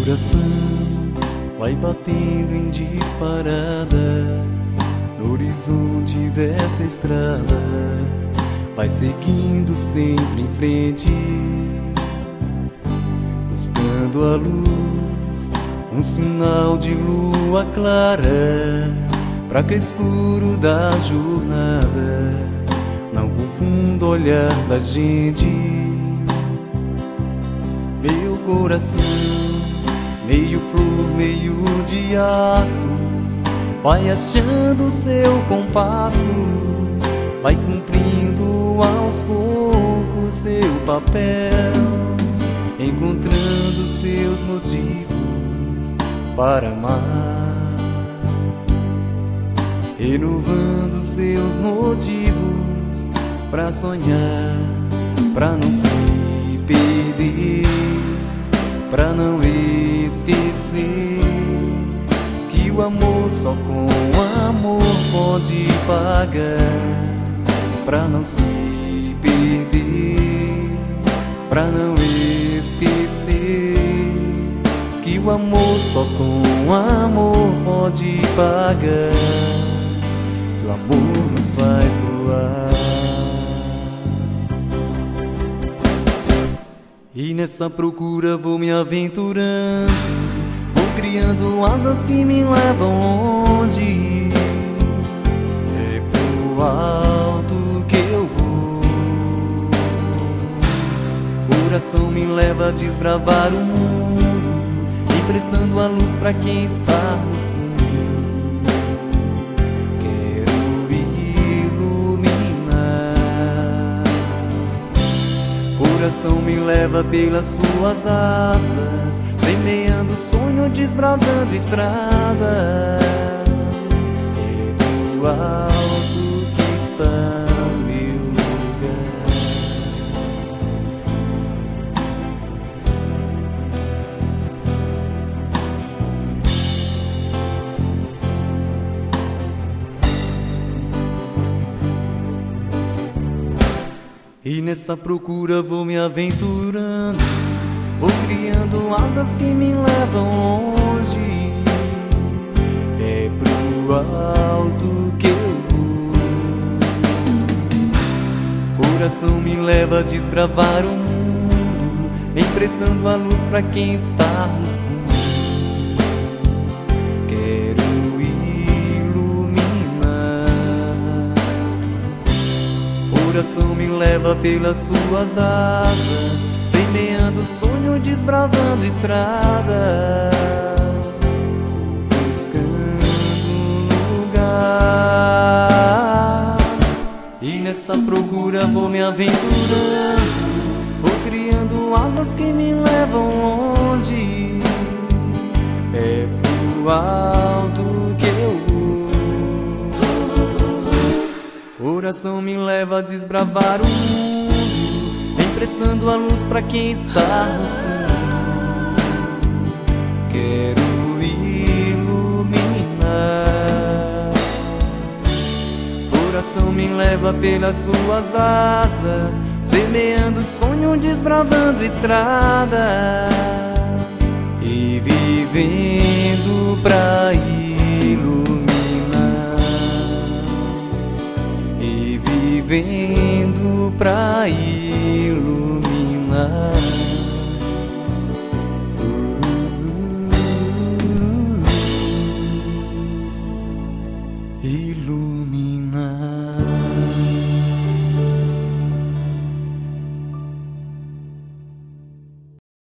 coração vai batendo em disparada no horizonte dessa estrada, vai seguindo sempre em frente, buscando a luz, um sinal de lua clara, pra que escuro da jornada não confunda o olhar da gente. Meu coração, meio flor, meio de aço, vai achando seu compasso, vai cumprindo aos poucos seu papel, encontrando seus motivos para amar, renovando seus motivos para sonhar, para não se perder, para não esquecer que o amor só com amor pode pagar, pra não se perder, pra não esquecer que o amor só com amor pode pagar, e o amor nos faz voar. E nessa procura vou me aventurando, vou criando asas que me levam longe. É pro alto que eu vou, coração me leva a desbravar o mundo, emprestando a luz pra quem está no fundo. Quero iluminar, coração me leva pelas suas asas, semeando sonho, desbravando estradas. É do alto que está meu lugar. E nessa procura vou me aventurando, vou criando asas que me levam longe. É pro alto que eu vou, coração me leva a desbravar o mundo, emprestando a luz pra quem está no fundo. Quero iluminar, coração me leva pelas suas asas, semeando sonho, desbravando estradas. Vou buscando um lugar, e nessa procura vou me aventurando, vou criando asas que me levam longe. É pro alto que eu vou, coração me leva a desbravar o mundo, emprestando a luz pra quem está no fundo. Quero iluminar, coração me leva pelas suas asas, semeando sonho, desbravando estradas, e vivendo pra iluminar, e vivendo pra iluminar.